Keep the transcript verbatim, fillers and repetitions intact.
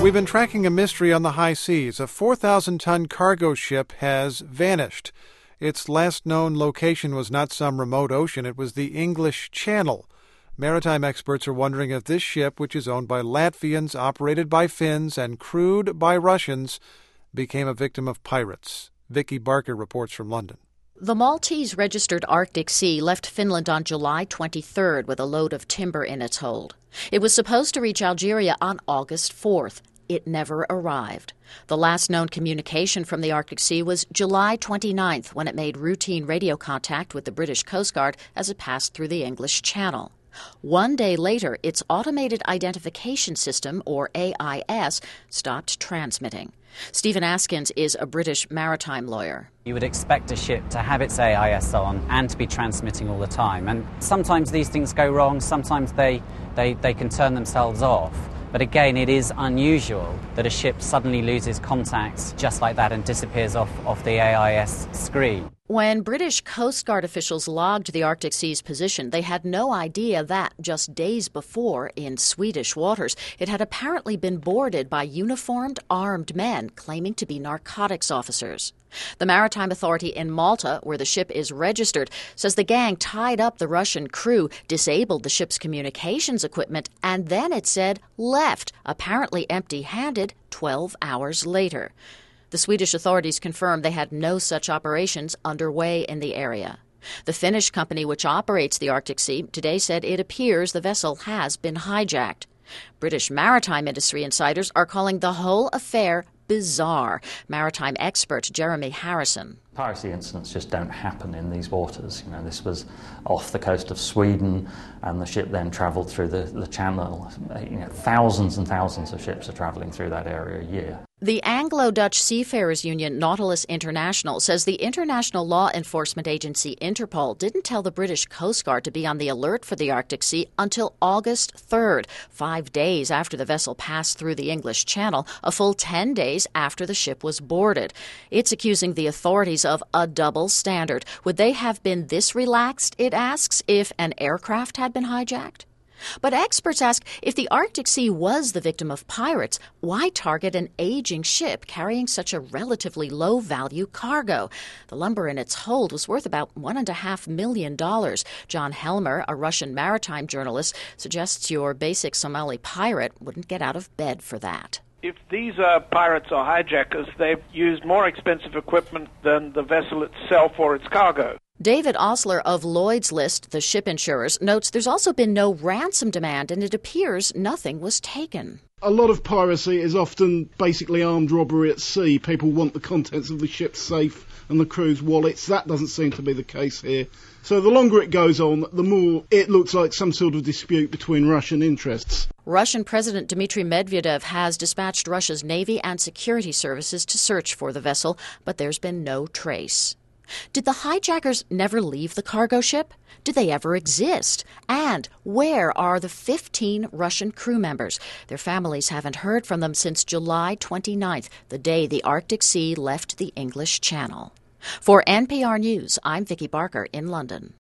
We've been tracking a mystery on the high seas. A four thousand ton cargo ship has vanished. Its last known location was not some remote ocean. It was the English Channel. Maritime experts are wondering if this ship, which is owned by Latvians, operated by Finns, and crewed by Russians, became a victim of pirates. Vicky Barker reports from London. The Maltese-registered Arctic Sea left Finland on July twenty-third with a load of timber in its hold. It was supposed to reach Algeria on August fourth. It never arrived. The last known communication from the Arctic Sea was July twenty-ninth, when it made routine radio contact with the British Coast Guard as it passed through the English Channel. One day later, its Automated Identification System, or A I S, stopped transmitting. Stephen Askins is a British maritime lawyer. You would expect a ship to have its A I S on and to be transmitting all the time. And sometimes these things go wrong, sometimes they, they, they can turn themselves off. But again, it is unusual that a ship suddenly loses contact just like that and disappears off, off the A I S screen. When British Coast Guard officials logged the Arctic Sea's position, they had no idea that, just days before, in Swedish waters, it had apparently been boarded by uniformed, armed men claiming to be narcotics officers. The Maritime Authority in Malta, where the ship is registered, says the gang tied up the Russian crew, disabled the ship's communications equipment, and then, it said, left, apparently empty-handed, twelve hours later. The Swedish authorities confirmed they had no such operations underway in the area. The Finnish company which operates the Arctic Sea today said it appears the vessel has been hijacked. British maritime industry insiders are calling the whole affair bizarre. Maritime expert Jeremy Harrison. Piracy incidents just don't happen in these waters. You know, this was off the coast of Sweden, and the ship then travelled through the, the channel. You know, thousands and thousands of ships are travelling through that area a year. The Anglo-Dutch Seafarers Union Nautilus International says the international law enforcement agency Interpol didn't tell the British Coast Guard to be on the alert for the Arctic Sea until August third, five days after the vessel passed through the English Channel, a full ten days after the ship was boarded. It's accusing the authorities of a double standard. Would they have been this relaxed, it asks, if an aircraft had been hijacked? But experts ask, if the Arctic Sea was the victim of pirates, why target an aging ship carrying such a relatively low-value cargo? The lumber in its hold was worth about one and a half million dollars. John Helmer, a Russian maritime journalist, suggests your basic Somali pirate wouldn't get out of bed for that. If these are pirates or hijackers, they've used more expensive equipment than the vessel itself or its cargo. David Osler of Lloyd's List, the ship insurers, notes there's also been no ransom demand, and it appears nothing was taken. A lot of piracy is often basically armed robbery at sea. People want the contents of the ship safe and the crew's wallets. That doesn't seem to be the case here. So the longer it goes on, the more it looks like some sort of dispute between Russian interests. Russian President Dmitry Medvedev has dispatched Russia's Navy and security services to search for the vessel, but there's been no trace. Did the hijackers never leave the cargo ship? Did they ever exist? And where are the fifteen Russian crew members? Their families haven't heard from them since July twenty-ninth, the day the Arctic Sea left the English Channel. For N P R News, I'm Vicky Barker in London.